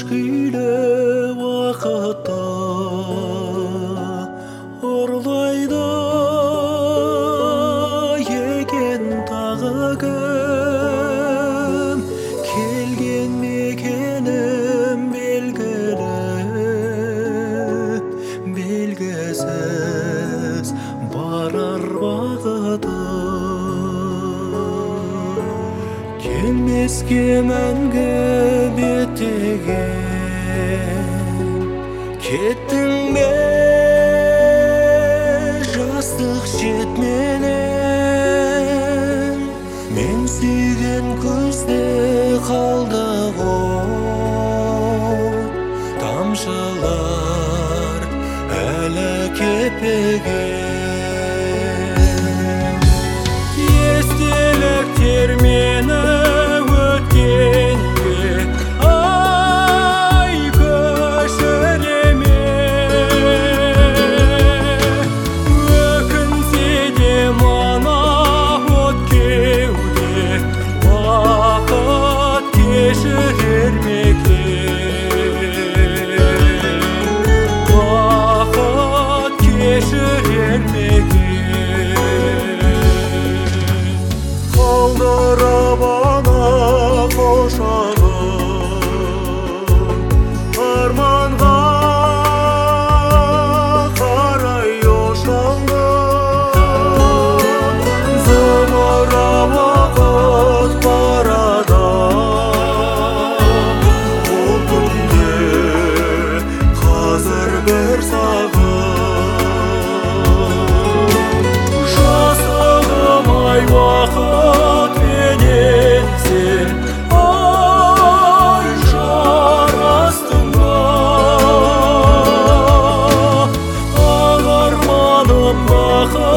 мезгілі уақытта ұрлайды екен тағы кім келген мекенім белгісіз барар бағытым келмеске мәңгі беттеген кеттің бе жастық жетменен мен сүйген көзде қалды ғой тамшылар әлі кеппеген естеліктер мені өткенге ай көшіре ме өкінсе де мана от кеуде уақыт кешірер ме екен уақыт кешірер ме қалдырып ана құшағын арманға қарай ұшалдым зымырап уақыт барады ол күнде қазір бір сағым жасығым ай уақыт пенен сен ай жарастың ба ақ арманым бақыт